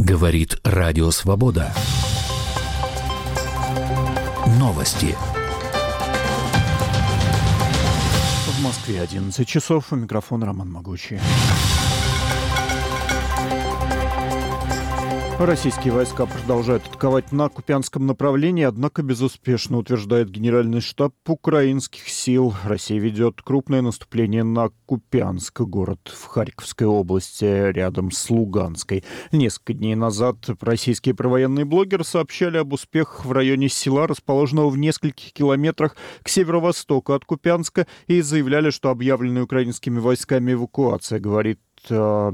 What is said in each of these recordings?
Говорит Радио Свобода. Новости. В Москве 11 часов. У микрофона Роман Могучий. Российские войска продолжают атаковать на Купянском направлении, однако безуспешно, утверждает Генеральный штаб украинских сил. Россия ведет крупное наступление на Купянск, город в Харьковской области, рядом с Луганской. Несколько дней назад российские провоенные блогеры сообщали об успехах в районе села, расположенного в нескольких километрах к северо-востоку от Купянска, и заявляли, что объявленная украинскими войсками эвакуация говорит о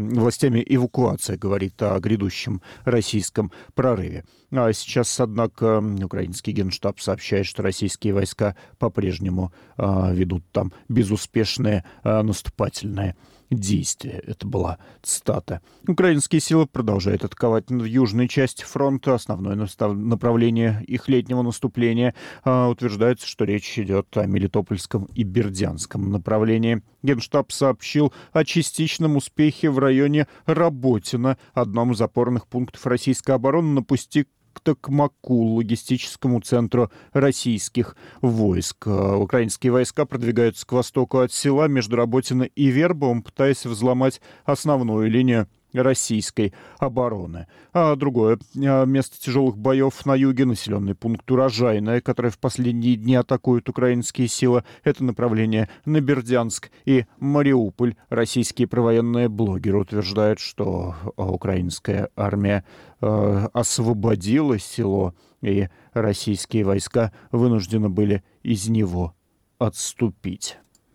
грядущем российском прорыве. А сейчас, однако, украинский генштаб сообщает, что российские войска по-прежнему ведут там безуспешные наступательные действия. Это была цитата. Украинские силы продолжают атаковать в южной части фронта. Основное направление их летнего наступления. Утверждается, что речь идет о Мелитопольском и Бердянском направлении. Генштаб сообщил о частичном успехе в районе Работино, одном из опорных пунктов российской обороны на пути к Токмаку, логистическому центру российских войск. Украинские войска продвигаются к востоку от села между Работино и Вербовым, пытаясь взломать основную линию российской обороны. А другое место тяжелых боев на юге, населенный пункт Урожайное, который в последние дни атакуют украинские силы, это направление на Бердянск и Мариуполь. Российские провоенные блогеры утверждают, что украинская армия освободила село, и российские войска вынуждены были из него отступить.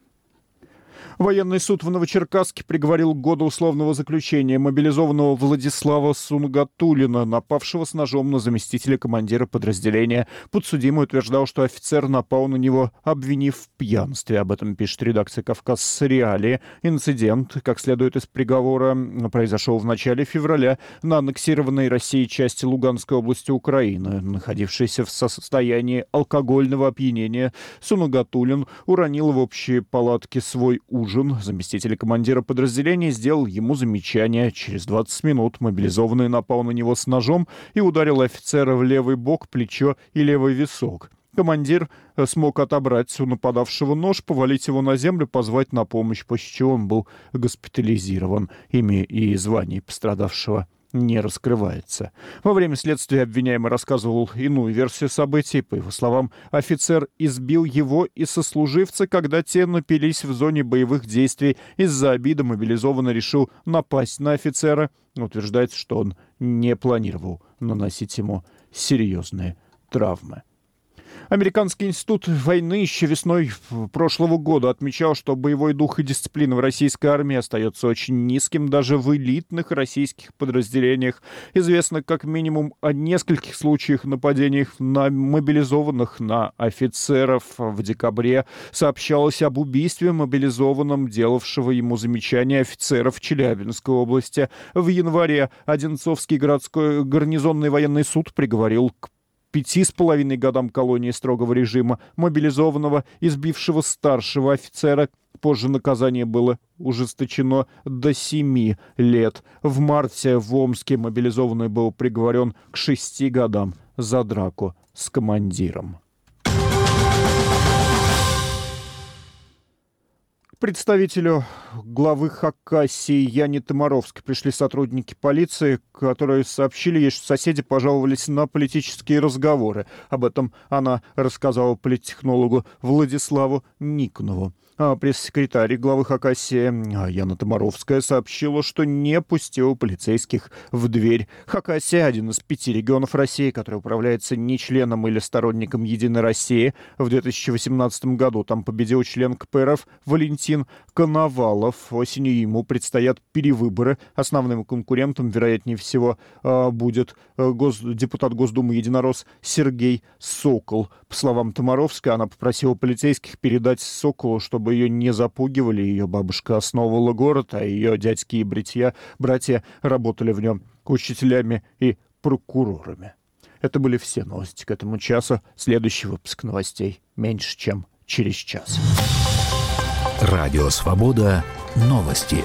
Военный суд в Новочеркасске приговорил к году условного заключения мобилизованного Владислава Сунгатуллина, напавшего с ножом на заместителя командира подразделения. Подсудимый утверждал, что офицер напал на него, обвинив в пьянстве. Об этом пишет редакция «Кавказ Реалии». Инцидент, как следует из приговора, произошел в начале февраля на аннексированной Россией части Луганской области Украины. Находившийся в состоянии алкогольного опьянения, Сунгатуллин уронил в общие палатки свой ужин. Заместитель командира подразделения сделал ему замечание. Через 20 минут мобилизованный напал на него с ножом и ударил офицера в левый бок, плечо и левый висок. Командир смог отобрать у нападавшего нож, повалить его на землю, позвать на помощь, после чего он был госпитализирован. Имя и звание пострадавшего не раскрывается. Во время следствия обвиняемый рассказывал иную версию событий. По его словам, офицер избил его и сослуживца, когда те напились в зоне боевых действий. Из-за обиды мобилизованный решил напасть на офицера. Утверждается, что он не планировал наносить ему серьезные травмы. Американский институт войны еще весной прошлого года отмечал, что боевой дух и дисциплина в российской армии остается очень низким даже в элитных российских подразделениях. Известно как минимум о нескольких случаях нападений на мобилизованных, на офицеров. В декабре сообщалось об убийстве мобилизованном, делавшего ему замечание офицера в Челябинской области. В январе Одинцовский городской гарнизонный военный суд приговорил к 5,5 годам колонии строгого режима мобилизованного, избившего старшего офицера. Позже наказание было ужесточено до 7 лет. В марте в Омске мобилизованный был приговорен к 6 годам за драку с командиром. К представителю главы Хакасии Яне Томаровской пришли сотрудники полиции, которые сообщили ей, что соседи пожаловались на политические разговоры. Об этом она рассказала политтехнологу Владиславу Никонову. Пресс-секретарь главы Хакасии Яна Томаровская сообщила, что не пустила полицейских в дверь. Хакасия – один из 5 регионов России, который управляется не членом или сторонником «Единой России». В 2018 году там победил член КПРФ Валентин Коновалов. Осенью ему предстоят перевыборы. Основным конкурентом, вероятнее всего, будет депутат Госдумы «Единорос» Сергей Сокол. По словам Томаровской, она попросила полицейских передать Соколу, чтобы ее не запугивали. Ее бабушка основывала город, а ее дядьки и братья работали в нем учителями и прокурорами. Это были все новости к этому часу. Следующий выпуск новостей меньше, чем через час. Радио Свобода. Новости.